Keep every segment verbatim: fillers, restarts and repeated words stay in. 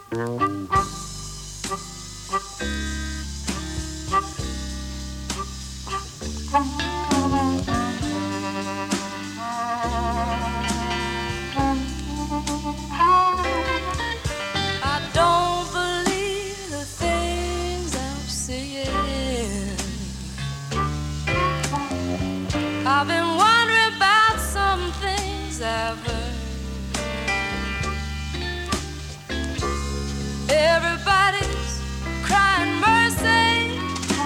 I've been wondering about some things I've heard. Everybody's crying mercy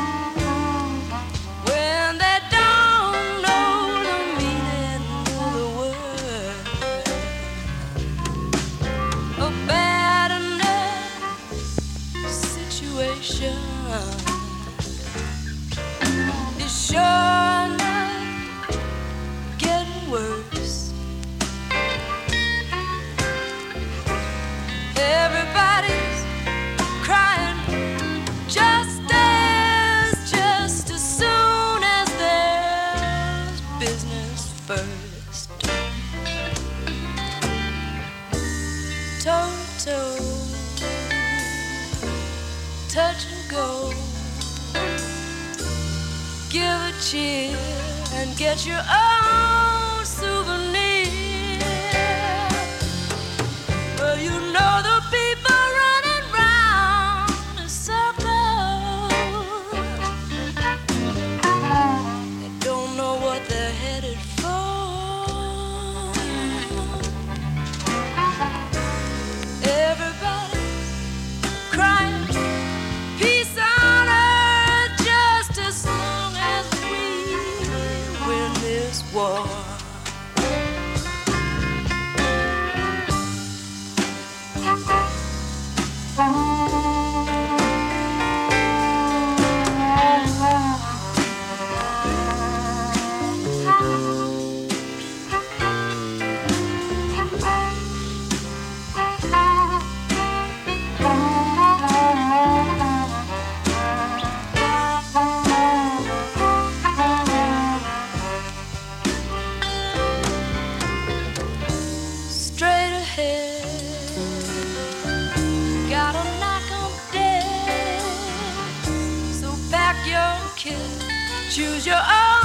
when they don't know the meaning of the word. A bad enough situation is sure worse. Everybody's crying just as, just as soon as there's business first. Toe to toe, touch and go. Give a cheer and get your own souvenir. Well, you know the people running round in circles. They don't know what they're headed for. Everybody's crying peace on earth just as long as we win this war. Straight ahead, gotta knock 'em dead. So pack your kit, choose your own